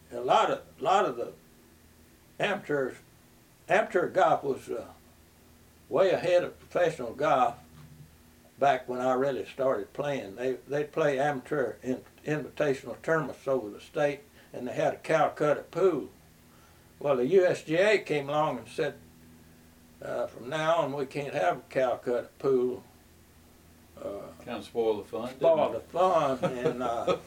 a lot of the amateur golf was way ahead of professional golf back when I really started playing. They'd play amateur invitational tournaments over the state, and they had a Calcutta pool. Well, the USGA came along and said, from now on we can't have a Calcutta pool. Kind of spoil the fun. Spoil the fun, and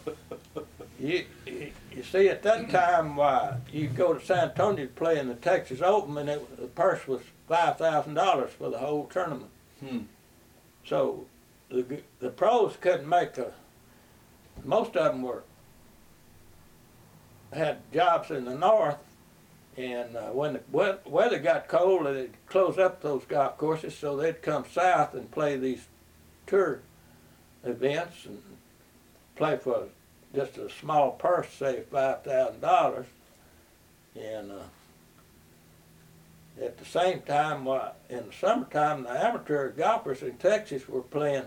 you see, at that time, you go to San Antonio to play in the Texas Open, and the purse was $5,000 for the whole tournament. So the pros couldn't make most of them had jobs in the north, and when the weather got cold, they'd close up those golf courses, so they'd come south and play these tour events and play for just a small purse, say $5,000, and at the same time, in the summertime, the amateur golfers in Texas were playing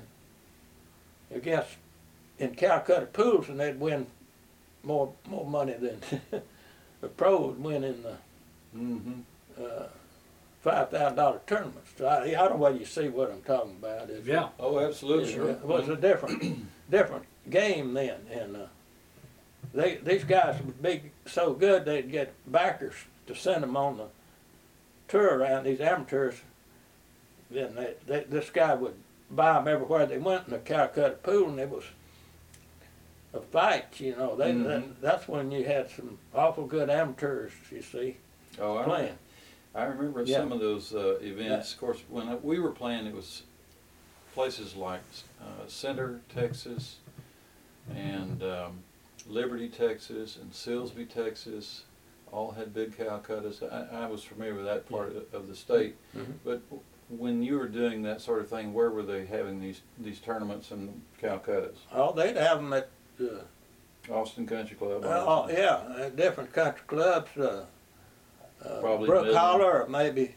in Calcutta pools, and they'd win more money than the pros win in the $5,000 tournaments. So I don't know whether you see what I'm talking about. Yeah. Oh, absolutely. It was a different game then, and these guys would be so good they'd get backers to send them on the tour around, these amateurs. Then this guy would buy them everywhere they went in the Calcutta pool, and it was a fight, you know. That's when you had some awful good amateurs, you see, playing. I remember some of those events. Of course, when we were playing, it was places like Center, Texas, and Liberty, Texas, and Silsbee, Texas. All had big Calcuttas. I was familiar with that part of the state. But when you were doing that sort of thing, where were they having these tournaments and Calcuttas? Oh, they'd have them at Austin Country Club. At different country clubs. Probably Brook Midland. Holler, or maybe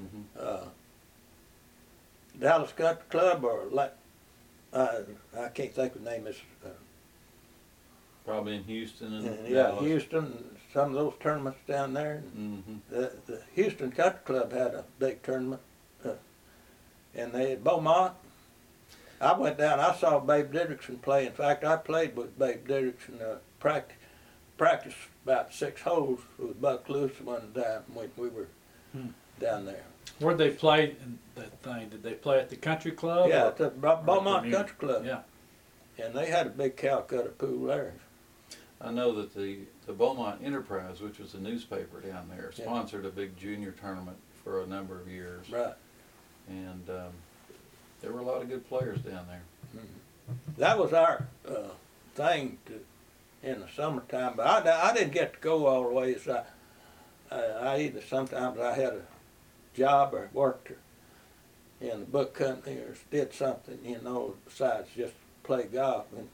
Dallas Country Club, or I can't think of the name. Probably in Houston and Dallas. Houston. Some of those tournaments down there. The Houston Country Club had a big tournament, and they had Beaumont. I went down. I saw Babe Didrikson play. In fact, I played with Babe Didrikson. Practiced about 6 holes with Buck Lewis one time when we were down there. Where'd they play in that thing? Did they play at the country club? Yeah, at the Beaumont Country Club. Yeah. And they had a big Calcutta pool there. I know that the Beaumont Enterprise, which was a newspaper down there, sponsored a big junior tournament for a number of years. Right. And there were a lot of good players down there. That was our thing in the summertime, but I didn't get to go all the way. So I either sometimes I had a job or worked in the book company or did something, you know, besides just play golf. And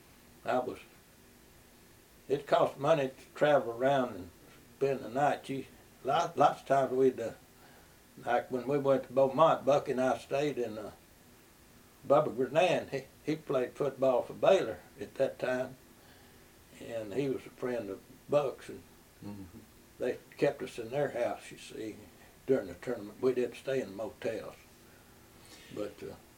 it cost money to travel around and spend the night. Lots of times like when we went to Beaumont, Buck and I stayed in Bubba Grinan. He played football for Baylor at that time, and he was a friend of Buck's, and they kept us in their house, you see, during the tournament. We didn't stay in motels, but